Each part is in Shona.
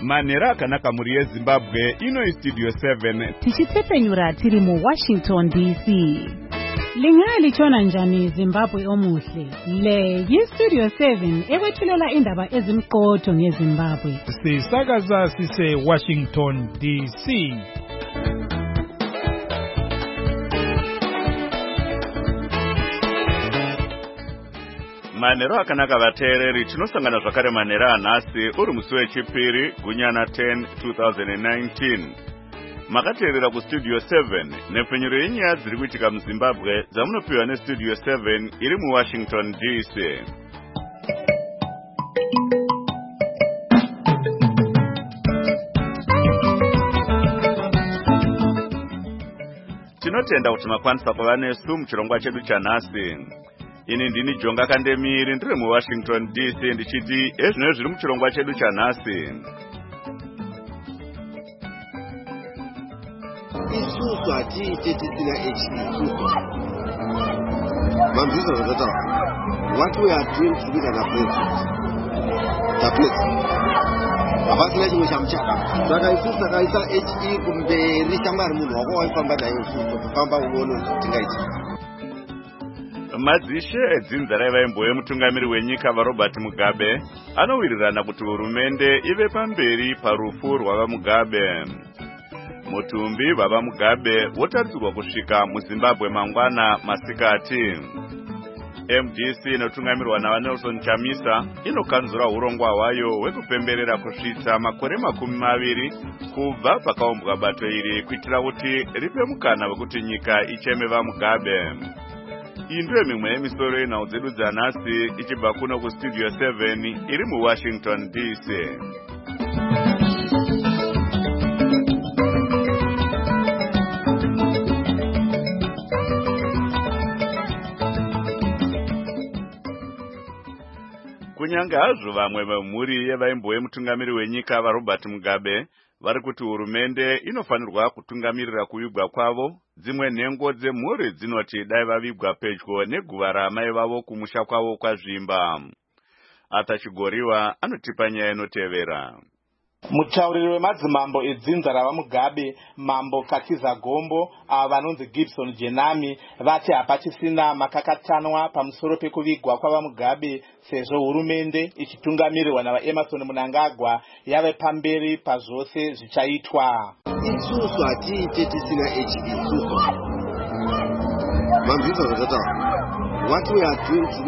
Manera akanaka muri yeZimbabwe ino Studio 7 tichitepenyura tiri mu Washington DC. Lingali chona njani Zimbabwe omuhle. Le Studio 7 ekwethulela indaba ezimqotho ngeZimbabwe. Sisakaza sise Washington DC. Manero akanaka vateereri tinosangana zvakare manera anhasi uri musi wechipiri gunyana 10 2019. Makateerera kustudio 7 nepfenyuro yenyaya dziri kuitika muZimbabwe dzamunopiwa nestudio 7 iri muWashington DC. Tinotenda kuti makwanisa kuva nesu muchirongwa chedu chanhasi. Ini ndini Jonga Kandemiri ndiri muWashington DC ndichiti ezvino zviri muchirongwa chedu chanhasi. Isusu hatiite tisina isusu. Mamvisa zvakataura. What we are doing to be an tablet. Hapasina chimwe chamuchaka. Saka isusu takaisa HE kumberi shamwari munhu wako waifamba naye isusu kufamba uone zvatingaita. Madzishe edzinza raivaimbowe mutungamiri wenyika vaRobert Mugabe anowirirana kuti hurumende ive pamberi parufu rwavaMugabe. Mutumbi vavaMugabe wotarisirwa kusvika muZimbabwe mangwana masikati. MDC inotungamirwa naVaNelson Chamisa inokanzura urongwa hwayo hwekupemberera kusvitsa makore 20 kubva pakaumbwa bato iri kuitira kuti ripe mukana wekuti nyika icheme vaMugabe. Indwe mimwe yemisoro yenhau dzedu dzanhasi ichibva kuno kustudio 7 iri muWashington DC. Kunyange hazvo vamwe vemhuri yevaimbowe mutungamiri wenyika vaRobert Mugabe vari kuti hurumende inofanirwa kutungamirira kuvigwa kwavo, dzimwe nhengo dzemhuri dzinoti dai vavigwa pedyo neguva raamai vavo kumusha kwavo kwazvimba. Atachigoriwa anotipa nyaya inotevera. Mutauriri wemadzimambo edzinza ravaMugabe, Mambo Katiza Gombo, vanonzi Gibson Jenami, vati hapachisina makakatanwa pamusoro pekuvigwa kwavaMugabe sezvo hurumende ichitungamirirwa navaEmmerson Mnangagwa yave pamberi pazvose zvichaitwa. Isusu hatiite tisina isusu. Mamvisa zvakataura. What we are doing to be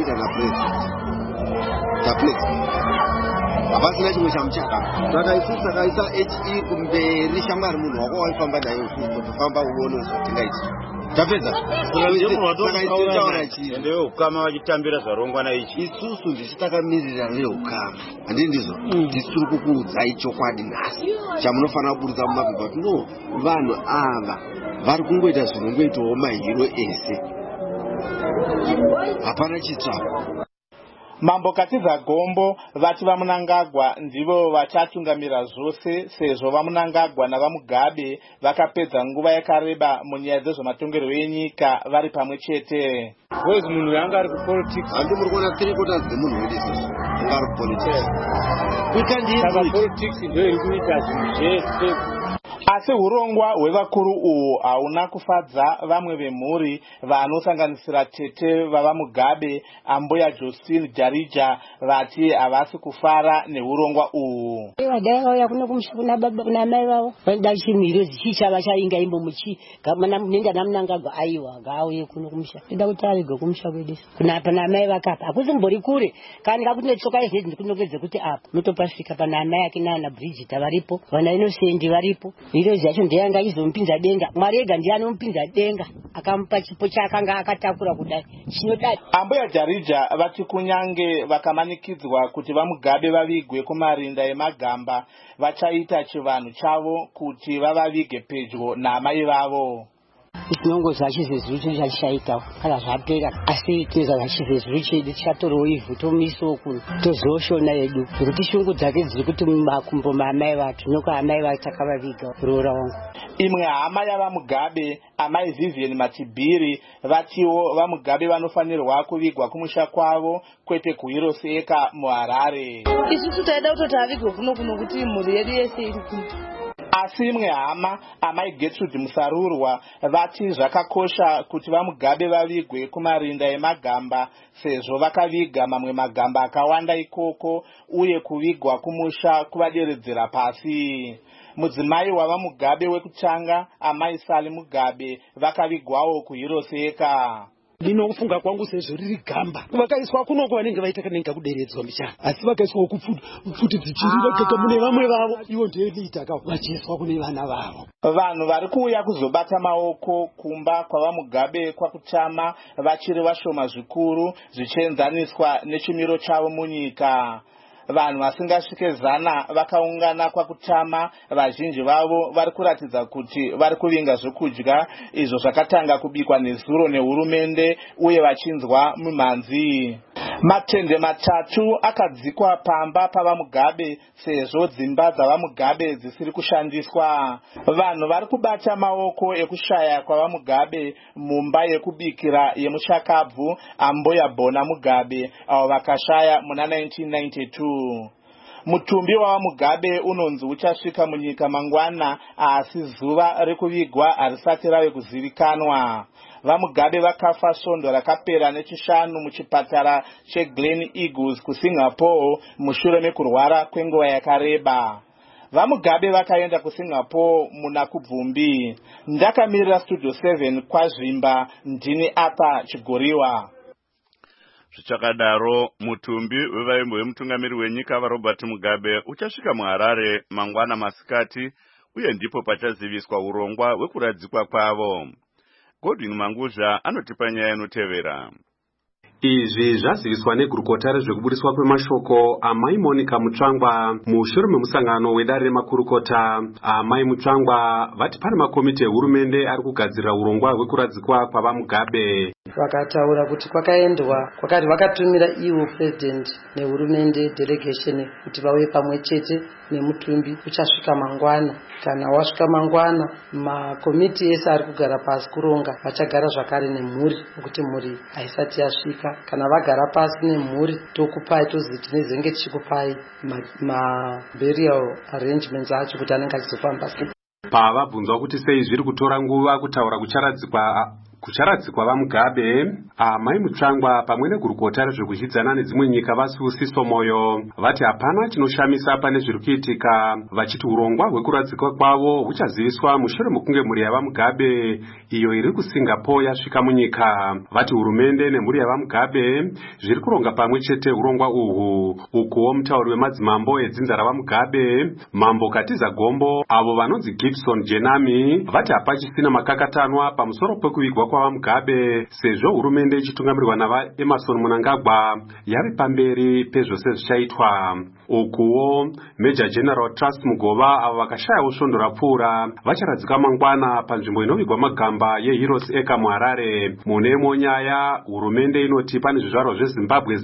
tablet. Hapasina chimwe chamuchaka. Saka isusu takaisa HE kumberi shamwari munhu wako waifamba naye isusu kufamba uone zvatingaita. Tapedza. Ndewe ukama vachitambira zvarongwana ichi. Isusu ndichitakamirira neukama. Handizvo. Tisiri kukuudzai chokwadi nhasi. Chamunofanira kuburitsa mumapepa kuti no vanhu ava vari kungoita zvinongoitawo mahiro ese. Hapana chitsvako. Mambo Katiza Gombo vati vaMnangagwa ndivo vachatungamira zvose sezvo vaMnangagwa navaMugabe vakapedza nguva yakareba munyaya dzezvematongerwo enyika vari pamwe chete. Wezi munhu yanga ari kupolitics. Handi muri kuona 3/4 dzemunhu wedu isusu anga ari kupolitics. Saka politics ndiyo iri kuita zvinhu zvese. Asi hurongwa hwevakuru uhu hauna kufadza vamwe vemhuri vanosanganisira tete vavaMugabe, Ambuya Josephine Jarija, vati havasi kufara nehurongwa uhu. Vadai vauya kuno kumusha kuna baba kuna mai vavo vanoda chimiro zichicha vachainga imbo muchi nenda naMnangagwa aiwa ngauye kuno kumusha ida kuti avige kumusha kwedu kuna pana mai vakapa akuzimbori kure kandi kakuti tsoka izvi ndikunokedze kuti apa mutopasvika pana mai yake nana Bridget varipo vana Innocent varipo iro zvacho ndiyanga izompinza denga Mwari ega ndiye anompinza denga akamupa chipo chakanga akatakura kudai chinodai. Ambuya Jarija vati kunyange vakamanikidzwa kuti vaMugabe vavigwe kumarinda emagamba vachaita chivanhu chavo kuti vavavige pedyo namai vavo. Isinongo zachizezuru chinochashaikawo kana zvapera asi toza zachizezuru chedu tichatorwa ivhu tomisawo kuno tozoshona yedu ngekuti shungu dzake dziri kuti mumakumbo maamai vacho noko amai vacho takavaviga roora wangu. Imwe hama yavaMugabe amai Vivian Matibiri vatiwo vaMugabe vanofanirwa kuvigwa kumusha kwavo kwete kuHiroseka muHarare. Isusu taida kutoti avigwe kuno kuti mhuri yedu yese iri kuno. Asi imwe hama amai Gertrude Musarurwa vati zvakakosha kuti vaMugabe vavigwe kumarinda emagamba sezvo vakaviga mamwe magamba akawanda ikoko uye kuvigwa kumusha kuvaderedzera pasi. Mudzimai wavaMugabe wekutanga amai Sali Mugabe vakavigwawo kuHiroseka. Ndinofunga kwangu sezvo riri gamba vakaiswa kunoko vanenge vaita kanenge kuderedzwa michana asi vakaiswa kupfuti dzichirira kaka mune vamwe vavo ivo ndoelita ka vachiiswa kune vana vavo. Vanhu vari kuuya kuzobata maoko kumba kwavaMugabe kwakutama vachiri vashoma zvikuru zvichienzaniswa nechimiro chavo munyika. Vanhu vasingasvike 100 vakaungana kwakutama, vazhinji vavo vari kuratidza kuti vari kuvinga zvokudya izvo zvakatanga kubikwa nezuro nehurumende uye vachinzwa mumhanzi. Matende 3 akadzikwa pamba pavaMugabe sezvo dzimba dzavaMugabe dzisiri kushandiswa. Vanhu vari kubata maoko ekushaya kwavaMugabe mumba yekubikira yemushakabvu Amboya Bona Mugabe avo vakashaya muna 1992. Mutumbi wavaMugabe unonzi uchasvika munyika mangwana asi zuva rekuvigwa harisati rave kuzivikanwa. VaMugabe vakafa svondo rakapera nechishanu muchipatara cheGlen Eagles kuSingapore mushure mekurwara kwenguva yakareba. VaMugabe vakaenda kuSingapore muna Kubvumbi. Ndakamirira Studio 7 kwaZvimba, ndini apa Chigoriwa. Zvichakadaro mutumbi wevaimbo vemutungamiri wenyika vaRobert Mugabe uchasvika muHarare mangwana masikati uye ndipo pachaziviswa urongwa hwekuradzikwa kwavo. Godwin Manguzha anotipa nyaya inotevera. Izvi zvaziviswa negurukota rezvekubudiswa kwemashoko amai Monica Mutsvangwa mushure memusangano wedare remakurukota. Amai Mutsvangwa vati pane makomiti ehurumende ari kugadzirira urongwa hwekuradzikwa kwavaMugabe. Vakataura kuti kwakaendwa kwakati vakatumira iwo president nehurumende delegation kuti vauye pamwe chete nemutumbi uchasvika mangwana. Kana wasvika mangwana makomiti ese ari kugara pasi kuronga vachagara zvakare nemhuri kuti mhuri haisati yasvika. Kana vagara pasi nemhuri tokupai tozi tinezenge tichikupai burial arrangements acho kuti anenge achizofamba sei. Pavabvunzwa kuti sei zviri kutora nguva kutaura kucharadzikwa vaMugabe, amai Mutsvangwa pamwe negurukota rezvekuchidzana nedzimwe nyika vasusiso moyo vati hapana chinoshamisa pane zviri kuitika, vachiti urongwa hwekuradzikwa kwavo huchaziviswa mushure mekunge mhuri yavaMugabe iyo iri kuSingapore yasvika munyika. Vati hurumende nemhuri yavaMugabe zviri kuronga pamwe chete urongwa uhwu. Ukuwo mutauri wemadzimambo edzinza ravaMugabe Mambo Katiza Gombo avo vanonzi Gibson Jenami vati hapachisina makakatanwa pamusoro pekuvigwa kwavaMugabe sezvo hurumende ichitungamirwa navaEmerson Mnangagwa yari pamberi pezvose zvichaitwa. Ukuwo Major General Trust Mugova avo vakashayawo svondo rapfuura vacharadzika mangwana panzvimbo inovigwa magamba yeHiroseka muHarare. Munemo nyaya hurumende inoti pane zvizvarwa zveZimbabwe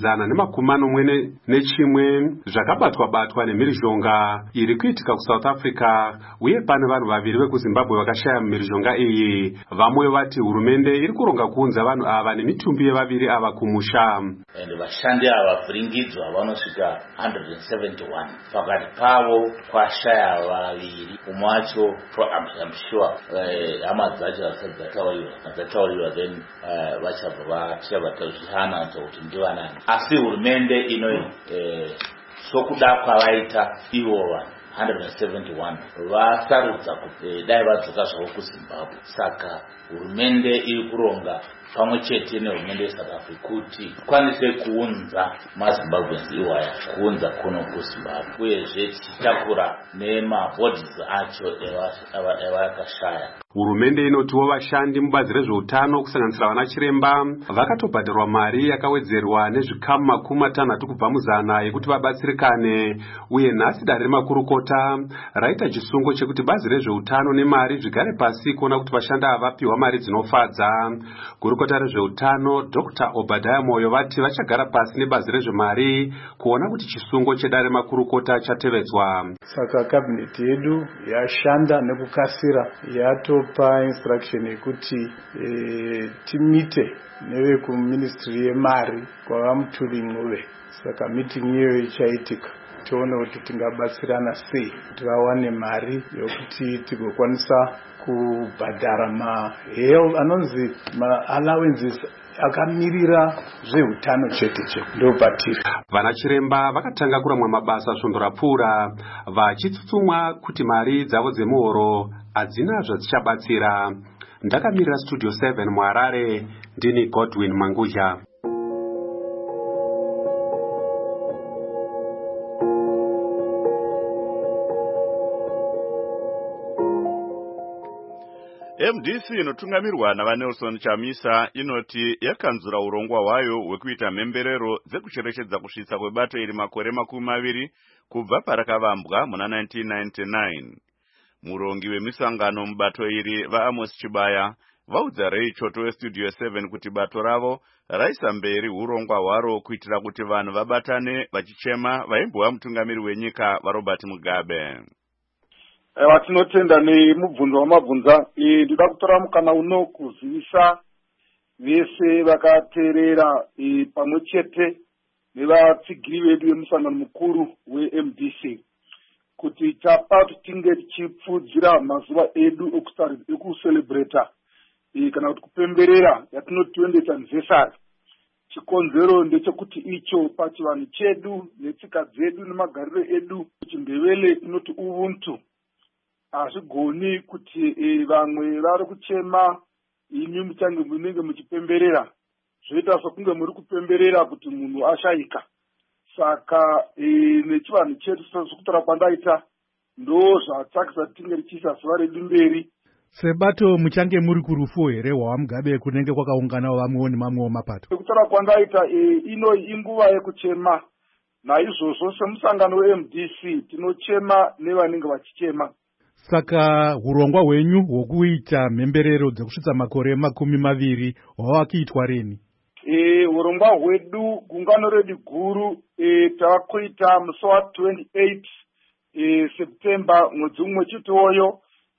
111 zvakabatwa nemhirizhonga iri kuitika kuSouth Africa uye pane vanhu vaviri vekuZimbabwe vakashaya mhirizhonga iyi. Vamwe vati hurumende iri kuronga kuunza vanhu ava nemitumbi yevaviri ava kumusha. Vashandi ava vhiringidzwa vanosvika 171 pakati pavo kwashaya vaviri. Umwe wacho I'm sure hama dzacho dzatauriwa then vachabva vachivana kuti ndivanani. Asi hurumende ino sokuda kwavaita ivo vanhu 171 vasarudza kuti dai vadzoka zvavo kuZimbabwe. Saka hurumende iri kuronga pamwe chete nehurumende yeSouth Africa kuti kwanise kuunza maZimbabweans iwaya kuunza kuno kuZimbabwe, uyezve tichitakura nemabhodhisi acho evakashaya. Hurumende inotiwo vashandi mubazi rezveutano kusanganisira vana chiremba vakatobhadharwa mari yakawedzerwa nezvikamu 60 kubva muzana yekuti vabatsirikane, uye nhasi dare remakurukota raita chisungo chekuti bazi rezveutano nemari zvigare pasi kuona kuti vashandi ava vapiwa mari dzinofadza. Gurukota rezveutano Dr. Obadiah Moyo vati vachagara pasi nebazi rezvemari kuona kuti chisungo chedare remakurukota chatevedzwa. Saka kabineti yedu yashanda nekukasira yatopa instruction yekuti timite nevekuministry yemari kwavamuturing uve. Saka meeting iyoyo ichaitika tione kuti tingabatsirana sei kuti vawane mari yokuti tigokwanisa kubhadhara anonzi allowances akamirira zveutano chete ndopatiri. Vana chiremba vakatanga kuramwa mabasa svondo rapfuura vachitsutsumwa kuti mari dzavo dzemuhoro hadzina zvadzichabatsira. Ndakamirira Studio 7 muHarare, ndini Godwin Manguja. MDC inotungamirwa naVanelson Chamisa inoti yakanzura urongwa hwayo hwekuita mhemberero dzekucherechedza kusvitsa kwebato iri makore 20 kubva parakavambwa muna 1999. Murongi wemisangano mubato iri vaAmos Chibaya vaudza Ray Choto weStudio 7 kuti bato ravo raisa mberi urongwa hwaro kuitira kuti vanhu vabatane vachichema vaimbova mutungamiri wenyika vaRobert Mugabe. Tinotenda nemubvunzo wamabvunza. Ndinoda kutora mukana uno kuzivisa vese vakateerera pamwe chete nevatsigiri vedu vemusangano mukuru weMDC kuti tapa tinge tichipfudzira mazuva edu ekucelebrata kana kuti kupemberera yatinoti 20th anniversary. Chikonzero ndechekuti icho pachivanhu chedu netsika dzedu nemagariro edu chindevele tinoti ubuntu hazvigoni kuti vamwe vari kuchema imi muchange munenge muchipemberera zvoita sokunge muri kupemberera kuti munhu ashayika. Saka nechivanhu chedu sokutora kwandaita ndo zvatsakisa tinge richiisa zuva redu mberi. Sebato muchange muri kurufu here hwaMugabe kunenge kwakaungana vamwewo nemamwewo mapato? Kutora kwandaita ino inguva yekuchema. Naizvozvo semusangano weMDC tinochema nevanenge vachichema. Saka urongwa hwenyu hwokuita mhemberero dzekusvitsa makore 20 hwavakuitwa rini? Urongwa hwedu gungano redu guru takuita musi wa28 September mwedzi umwe chitoyo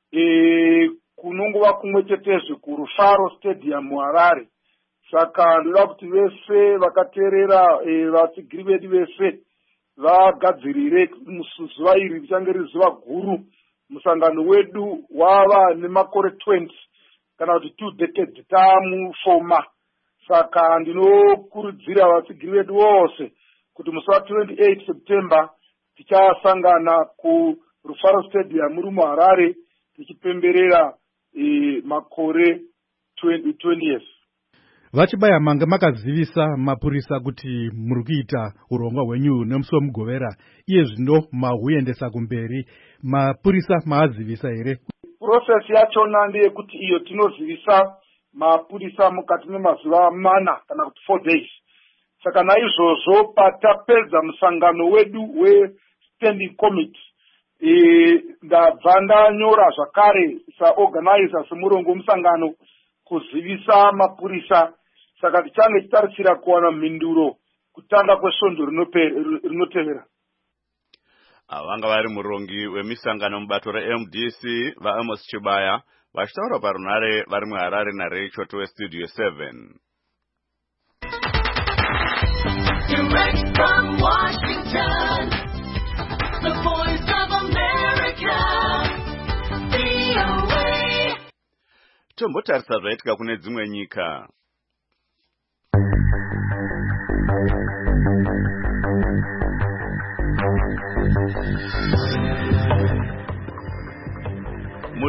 kunongova kumwe chetezve kurufaro stadium muHarare. Saka ndoda kuti vese vakateerera vatsigiri vedu vese vagadzirire zuva iri richange riri zuva guru. Musangano wedu wava nemakore 20 kana kuti 2 decades tamufoma. Saka ndinokurudzira vatsigiri vedu vose kuti musi wa28 September tichasangana kurufaro stadium muri muHarare tichipemberera makore 20 years. Vachibaya manga makazivisa mapurisa kuti muri kuita urongwa hwenyu nemusi wemugovera, iye zvino mahuendesa kumberi, mapurisa maazivisa here? Process yachona ndeyekuti iyo tinozivisa mapurisa mukati memazuva 4 kana kuti 4 days. Saka naizvozvo patapedza musangano wedu we-standing committee ndabva ndanyora zvakare saorganizer semurongo musangano kuzivisa mapurisa. Saka tichange tichitarisira kuwana mhinduro kutanga kwesvondo rinotevera. Vanga vari murongi wemisangano mubato reMDC vaAmos Chibaya vachitaura parunare vari muHarare naRay Choto weStudio 7. Direct from Washington, the voice of America, VOA. Tombotarisa zvaitika kune dzimwe nyika.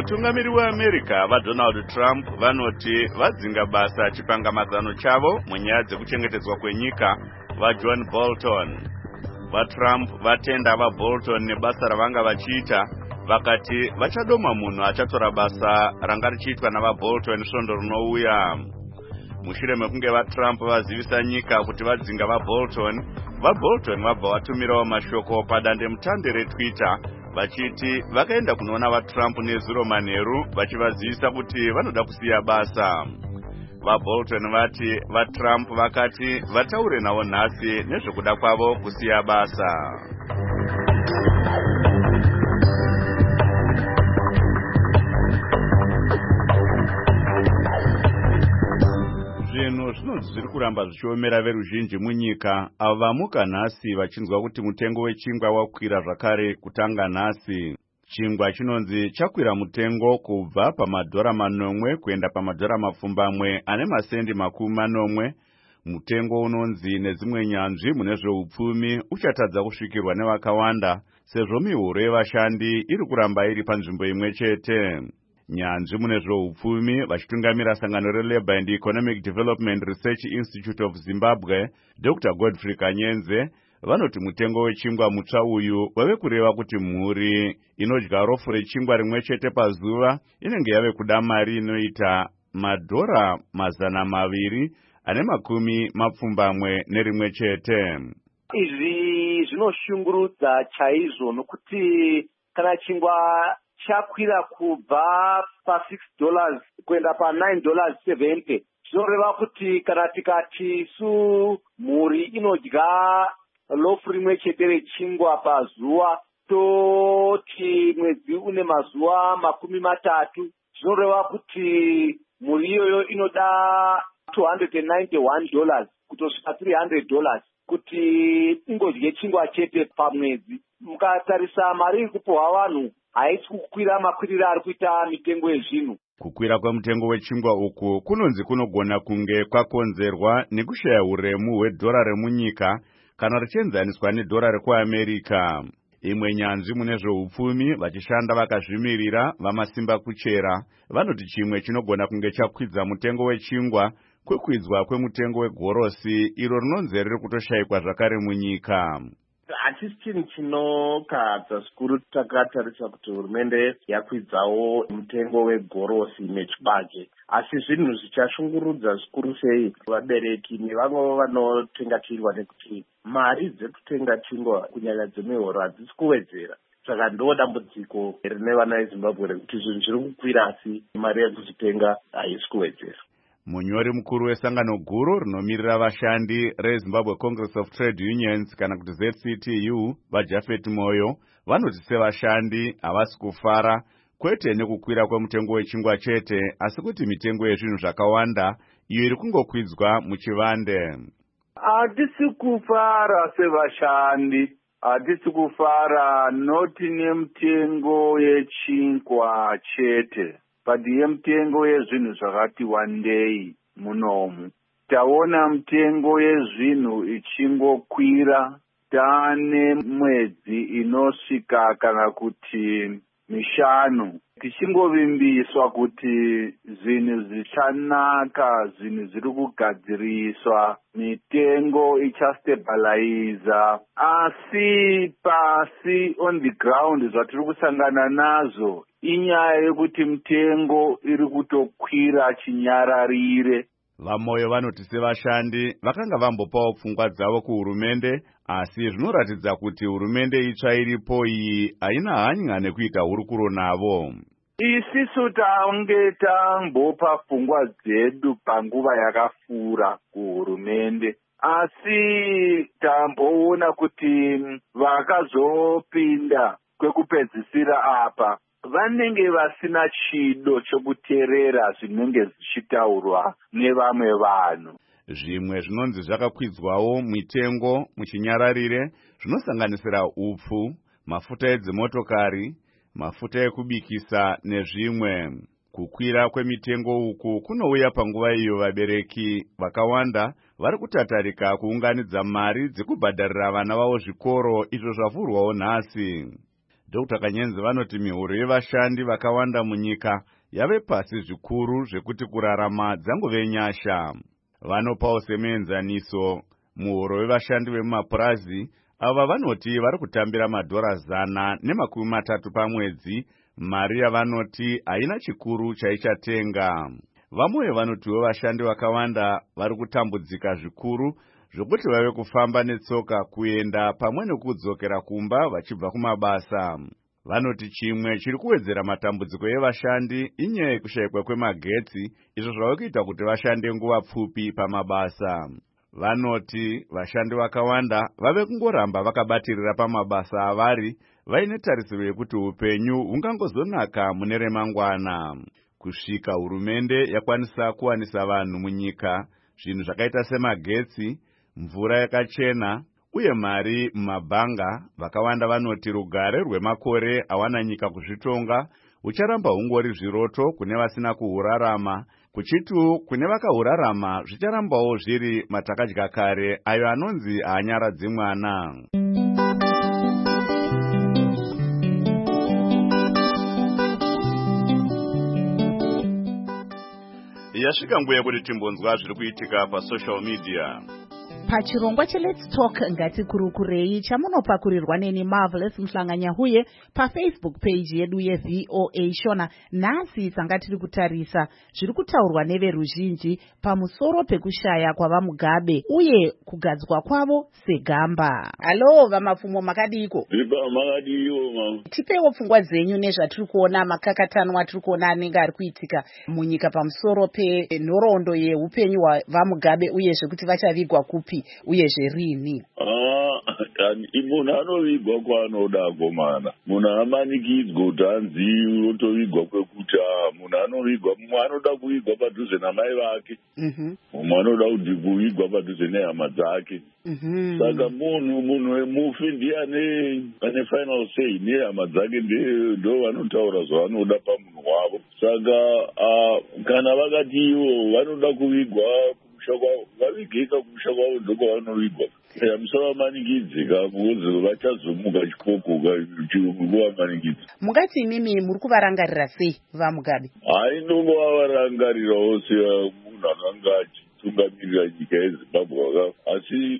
Mutungamiri weAmerica vaDonald Trump vanoti vadzinga basa chipangamazano chavo munyaya dzekuchengetedzwa kwenyika vaJohn Bolton. VaTrump vatenda vaBolton nebasa ravanga vachiita, vakati vachadoma munhu achatora basa ranga richiitwa navaBolton svondo rinouya. Mushure mekunge vaTrump vazivisa nyika kuti vadzinga vaBolton vabva vatumirawo mashoko padandemutande reTwitter vachiti vakaenda kunoona vaTrump nezuro manheru vachivazivisa kuti vanoda kusiya basa. VaBolton vati vaTrump vakati vataure navo nhasi nezvekuda kwavo kusiya basa. Zvinhu zvinonzi zviri kuramba zvichiomera veruzhinji munyika, avo vamuka nhasi vachinzwa kuti mutengo wechingwa wakwira zvakare kutanga nhasi. Chingwa chinonzi chakwira mutengo kubva pamadhora manomwe kuenda pamadhora mapfumbamwe ane masendi makumi manomwe. Mutengo unonzi nedzimwe nyanzvi mune zveupfumi uchatadza kusvikirwa nevakawanda sezvo mihoro yevashandi iri kuramba iri panzvimbo imwe chete. Nyanzvi mune zveupfumi vachitungamira sangano reLabour and Economic Development Research Institute of Zimbabwe, Dr. Godfrey Kanyenze, vanoti mutengo wechingwa mutsva uyu wave kureva kuti mhuri inodya rofu rechingwa rimwe chete pazuva inenge yave kuda mari inoita madhora 240 nerimwe chete. Izvi zvinoshungurudza chaizvo nokuti kana chingwa chakwira kubva pa$6 kuenda pa$9.70 zvinoreva kuti kana tikati isu mhuri inodya lofu rimwe chete rechingwa pazuva toti mwedzi une mazuva 30 zvinoreva kuti mhuri iyoyo inoda $291 kutosvika $300 kuti ingodye chingwa chete pamwedzi. Mukatarisa mari iri kupiwa vanhu haisi kukwira makwiriro ari kuita mitengo yezvinhu. Kukwira kwemutengo wechingwa uku kunonzi kunogona kunge kwakonzerwa nekushaya uremu hwedhora remunyika kana richienzaniswa nedhora rekuAmerica. Imwe nyanzvi mune zveupfumi vachishanda vakazvimirira vamasimba kuchera vanoti chimwe chinogona kunge chakwidza mutengo wechingwa kwekwidzwa kwemutengo wegorosi iro rinonzi riri kutoshayikwa zvakare munyika. Hachisi chinhu chinokahadza zvikuru takatarisa kuti hurumende yakwidzawo mutengo wegorosi nechibage, asi zvinhu zvichashungurudza zvikuru sei vabereki nevamwe vanotengatirwa nekuti mari dzekutenga chingwa kunyanya dzemihoro hadzisi kuwedzera. Saka ndo dambudziko rine vana veZimbabwe rekuti zvinhu zviri kukwira asi mari yekuzvitenga haisi kuwedzera. Munyori mukuru wesangano guru rinomirira vashandi reZimbabwe Congress of Trade Unions kana kuti ZCTU vaJafet Moyo vanoti sevashandi havasi kufara kwete nekukwira kwemutengo wechingwa chete asi kuti mitengo yezvinhu zvakawanda iyo iri kungokwidzwa muchivande. Hatisi kufara sevashandi, hatisi kufara noti nemutengo yechingwa chete. Padiye mutengo yezvinhu zvakati wandei munomu. Taona mutengo yezvinhu ichingokwira, taane mwedzi inosvika kana kuti 5 tichingovimbiswa kuti zvinhu zvichanaka, zvinhu zviri kugadziriswa, mitengo ichastabiliza, asi pasi on the ground zvatiri kusangana nazvo inyaya yekuti mitengo iri kutokwira chinyararire. VaMoyo vanoti sevashandi vakanga vambopawo pfungwa dzavo kuhurumende, asi zvinoratidza kuti hurumende itsva iripo iyi haina hanya nekuita hurukuro navo. Isisu tange tambopa pfungwa dzedu panguva yakafura kuhurumende, asi tamboona kuti vakazopinda kwekupedzisira apa vanenge vasina chido chokuteerera zvinenge zvichitaurwa nevamwe vanhu. Zvimwe zvinonzi zvakakwidzwawo mitengo muchinyararire zvinosanganisira upfu, mafuta edzimotokari, mafuta ekubikisa nezvimwe. Kukwira kwemitengo uku kunouya panguva iyo vabereki vakawanda vari kutatarika kuunganidza mari dzekubhadharira vana vavo zvikoro izvo zvavhurwawo nhasi. Dr. Kanyenzi vanoti mihoro yevashandi vakawanda munyika yave pasi zvikuru zvekuti kurarama dzangove nyasha. Vanopawo semuenzaniso muhoro wevashandi vemumapurazi ava vanoti vari kutambira $130 pamwedzi, mari yavanoti haina chikuru chaichatenga. Vamwe vanotiwo vashandi vakawanda vari kutambudzika zvikuru zvokuti vave kufamba netsoka kuenda pamwe nekudzokera kumba vachibva kumabasa. Vanoti chimwe chiri kuwedzera matambudziko evashandi inyaya yekushayikwa kwemagetsi, izvo zvava kuita kuti vashande nguva pfupi pamabasa. Vanoti vashandi vakawanda vave kungoramba vakabatirira pamabasa avari vaine tarisiro yekuti upenyu hungangozonaka mune remangwana. Kusvika hurumende yakwanisa kuwanisa vanhu munyika zvinhu zvakaita semagetsi, mvura yakachena uye mari mumabhanga, vakawanda vanoti rugare rwemakore awana nyika kuzvitonga ucharamba hungori zviroto kune vasina kuhurarama, kuchitu kune vakahurarama zvicharambawo zviri matakadya kare ayo anonzi haanyaradzi mwana. Yasvika nguva yekuti timbonzwa zviri kuitika pasocial media. Pachirongwa cheLet's Talk ngatikurukurei chamunopakurirwa neni Marvelous Mhlanganyahuye paFacebook page yedu yeVOA Shona. Nhasi tanga tiri kutarisa zviri kutaurwa neveruzhinji pamusoro pekushaya kwavamugabe uye kugadzwa kwavo segamba. Halo vamapfumo makadiko? Makadiyo. Tipewo pfungwa dzenyu nezvatiri kuona makakatanwa atiri kuona anenge ari kuitika munyika pamusoro penhoroondo yeupenyu hwavamugabe uye zvekuti vachavigwa kupi uyezve rini. Munhu anovigwa kwaanoda gomana. Munhu amanikidzwa kuti anzi otovigwa kwekuti munhu anovigwa, mumwe anoda kuvigwa padhuze namai vake, mumwe anoda kuti kuvigwa padhuze nehama dzake. Saka munhu wemufi ndiye ane final say, nehama dzake ndo vanotaura zvavanoda pamunhu wavo. Saka kana vakati ivo vanoda kuvigwa vavigika kumusha kwavo ndokwavanowigwa. Musavamanikidzika kuzi vachazomuka chikokoka chirunguvamanikidza. Mungati imimi muri kuvarangarira sei vamugabe? Haindongavarangarirawo semunhu akanga achitungamirira nyika yeZimbabwe asi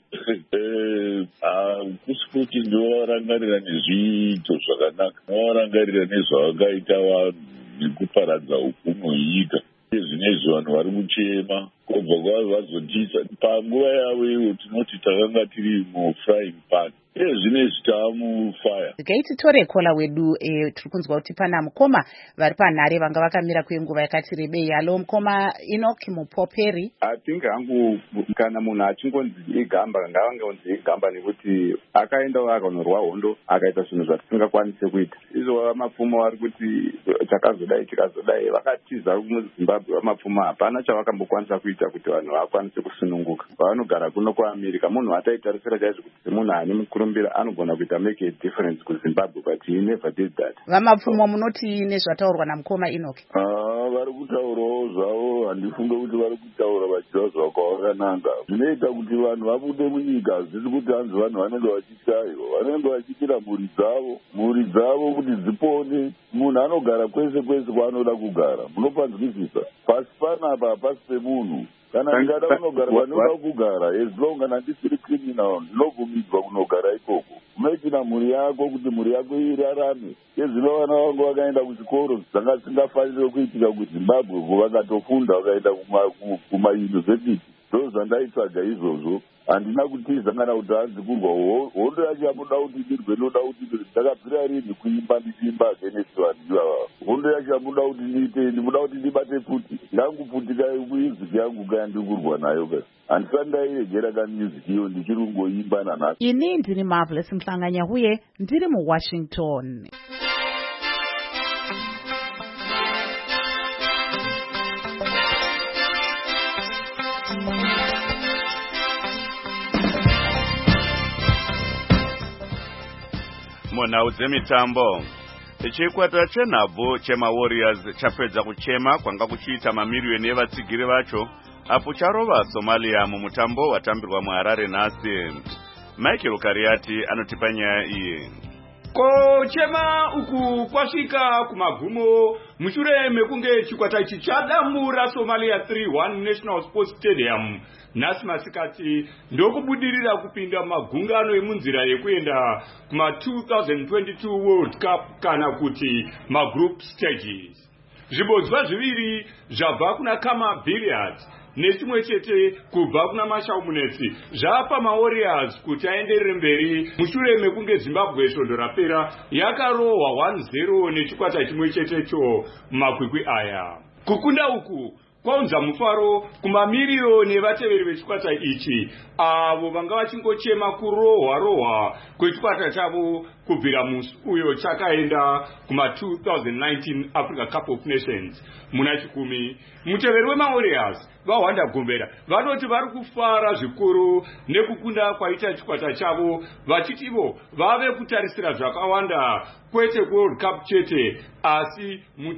kusi kuti ndinovarangarira nezviito zvakanaka, ndinovarangarira nezvavakaita vanhu nekuparadza upenyu hwenyika. Zvinezvi vanhu vari kuchema kubva kwavazotisa panguva yavo ivo tinoti takanga tiri mufrying pan. Zvinezvi taamufire. Gaititore kola wedu tiri kunzwa kuti pana mukoma vari panhare vanga vakamira kwenguva yakati rebei. Halo mukoma Enoch Mupoperi. Atingi hangu kana munhu achingonzi igamba ngavangonzi igamba nekuti akaendawo akanorwa hondo akaita zvinhu zvatisingakwanise kuita. Izvo vamapfumo vari kuti tikazodai vakatiza muZimbabwe. Vamapfumo hapana chavakambokwanisa kuita kuti vanhu vakwanise kusununguka. Pavanogara kuno kuAmerica munhu ataitarisira chaizvo kuti semunhu ane mukurumbira anogona kuita make a difference kuZimbabwe, but he never did that. Vamapfumo munoti nezvataurwa namukoma Enoch? Vari kutaurawo zvavo, handifunge kuti vari kutaura vachiva zvakawakananga. Zvinoita kuti vanhu vabude munyika, hazvisi kuti hanzi vanhu vanenge vachishaiwa, vanenge vachitira mhuri dzavo kuti dzipone. Munhu anogara kwese kwaanoda kugara, munopanzwisisa. Pasi panapa hapasi pemunhu. Kana ndingada kunogara panoda kugara, as long as handisiri criminal, ndinobvumidzwa kunogara ikoko. Unoitina mhuri yako kuti mhuri yako irarame. Yezvino vana vangu vakaenda kuchikoro zvanga zvisingafaniri kuitika kuZimbabwe, vakatofunda vakaenda kumayunivhesiti. Ndo zvandaitsvaga izvozvo. Handina kutiza kana kuti hanzi kurwa hondo yacho yamuda kuti ndirwe, noda kuti ndakabvira rini kuimba ndichiimba against vanhu ivava. Hondo yacho yamuda kuti ndiite, ndimuda kuti ndibate futi ndangu futi kai music yangu kaya ndikurwa nayo kai. Handisati ndairegera ka music iyo ndichiri kungoimba nanhasi. Ini ndiri Marvelous Mhlanganyahuye ndiri muWashington. Munhau dzemitambo. Chikwata chenhabvu chemaWarriors chapedza kuchema kwanga kuchiita mamiriyoni evatsigiri vacho apo charova Somalia mumutambo watambirwa muHarare nhasi. Michael Kariati anotipa nyaya iyi. Kochema uku kwasvika kumagumo mushure mekunge chikwata ichi chadamura Somalia 3-1 National Sports Stadium nhasi masikati ndokubudirira kupinda magungano emunzira yekuenda kuma 2022 World Cup kana kuti magroup stages. Zvibodzwa zviviri zvabva kuna Kama Billiards nechimwe chete kubva kuna Mashaumunetsi zvapa maWarriors kuti aenderere mberi mushure mekunge Zimbabwe svondo rapera yakarohwa 1-0 nechikwata chimwe chetecho mumakwikwi aya. Kukunda uku kwaunza mufaro kumamiriyoni evateveri vechikwata ichi avo vanga vachingochema kurohwa kwechikwata chavo kubvira musi uyo chakaenda kuma 2019 Africa Cup of Nations muna chikumi. Muteveri wemaWarriors vaHwanda Gombera vanoti vari kufara zvikuru nekukunda kwaita chikwata chavo vachiti ivo vave kutarisira zvakawanda kwete kuWorld Cup chete asi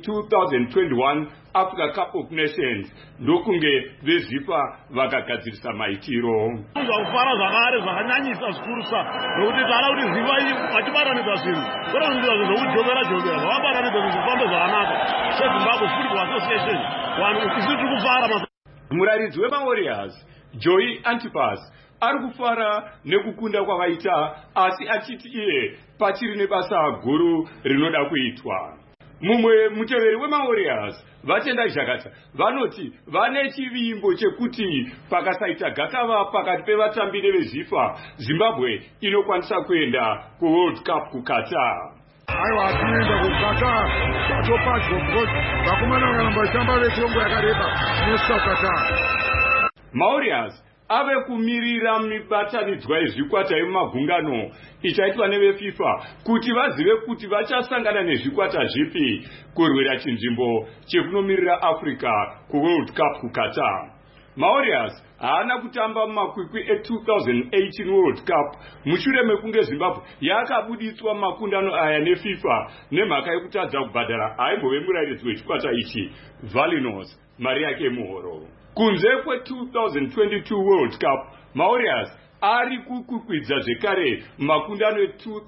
mu2021 Africa Cup of Nations ndokunge vezipa vakagadzirisa maitiro. Kufara zvakare zvakanyanyisa zvikuru nokuti tara kuti ziva iyi vachibatanidza zvinhu kwerazvinhu zvokujovera zvavabatanidza zvinhu zvifambe zvakanaka seZimbabwe Football Association vanhu isi tiri kufara. Muraridzi wemaWarriors Joey Antipas ari kufara nekukunda kwavaita asi achiti iye pachiri nebasa guru rinoda kuitwa. Mumwe muteveri wemaWarriors Vatenda Jakata vanoti vane chivimbo chekuti pakasaita gakava pakati pevatambi nevezvifa Zimbabwe inokwanisa kuenda kuWorld Cup kuKatar. Aiwa tinoenda kuKatar topadyo because vakomana vanamba vachitamba vetongo yakareba neSouth. maWarriors ave kumirira mibatanidzwa yezvikwata yemumagungano ichaitwa neveFIFA kuti vazive kuti vachasangana nezvikwata zvipi kurwira chinzvimbo chekunomirira Africa kuWorld Cup kuKatar. maWarriors haana kutamba mumakwikwi e2018 World Cup mushure mekunge Zimbabwe yakabuditswa makundano aya neFIFA nemhaka yekutadza kubhadhara aimbove murairidzi wechikwata ichi Valinos mari yake muhoro. Kunze kwe2022 World Cup, maWarriors ari kukwidza zvekare makundano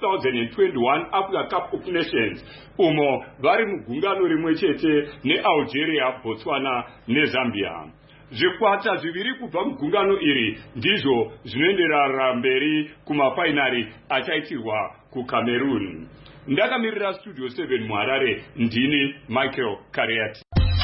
e2021 Africa Cup of Nations umo vari mugungano rimwe chete neAlgeria, Botswana neZambia. Zvikwata zviviri kubva mugungano iri ndizvo zvinoenderera mberi kumafainari achaitirwa kuCameroon. Ndakamirira Studio 7 muHarare ndini Michael Kariati.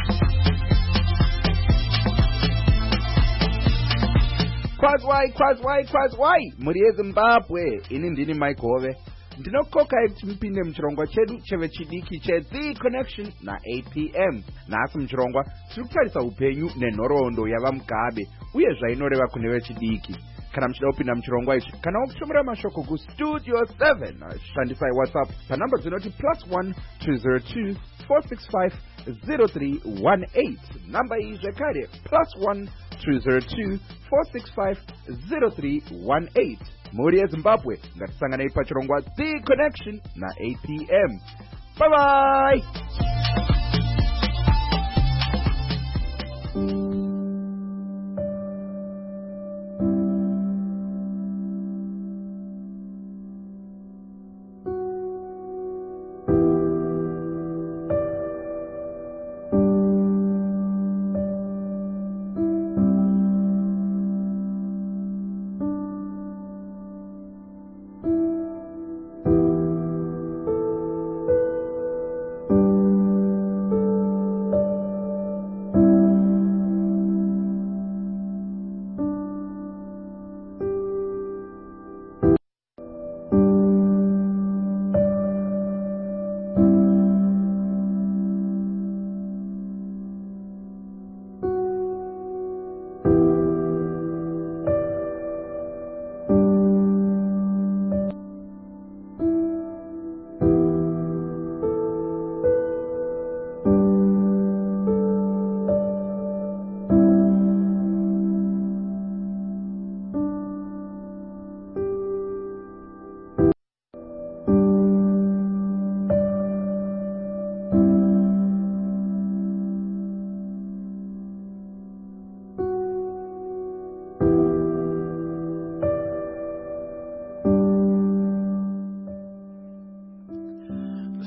Kwazwai muri yeZimbabwe ini ndini Mike Hove ndinokoka kuti mupinde muchirongwa chedu chevechidiki cheThe Connection na8pm. Nhasi muchirongwa tiri kutarisa upenyu nenhoroondo yavaMugabe uye zvainoreva kune vechidiki. Kana muchida kupinda muchirongwa ichi kana kutumira mashoko kuStudio 7 shandisai WhatsApp panhamba dzinoti +1 202 465 0318. Namba iyi zvekare +1 202 465 0318. Muri yeZimbabwe ngatisanganei pachirongwa The Connection na8pm. Bye bye.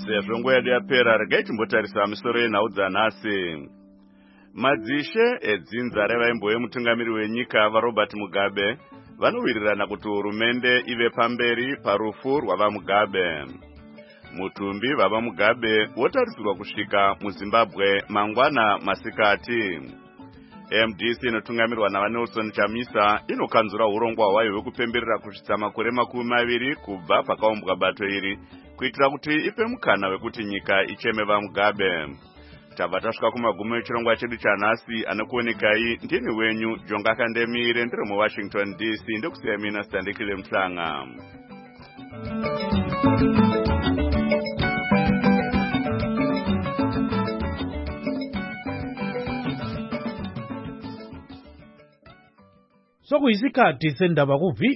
sezvo nguva yedu yapera regai timbotarisa misoro yenhau dzanhasi. Madzishe edzinza revaimbo vemutungamiri wenyika vaRobert Mugabe vanowirirana kuti hurumende ive pamberi parufu rwavaMugabe. Mutumbi vavaMugabe wotarisirwa kusvika muZimbabwe mangwana masikati. MDC inotungamirwa navaNelson Chamisa inokanzura urongwa hwayo hwekupemberera kusvitsa makore 20 kubva pakaumbwa bato iri kuitira kuti ipe mukana wekuti nyika icheme vaMugabe. Tabva tasvika kumagumo echirongwa chedu chanhasi. Anokuonekai ndini wenyu Jonga Kandemire ndiri muWashington DC ndokusiya mina Standekile Mhlanga. Sokuyisikhathi sendaba ku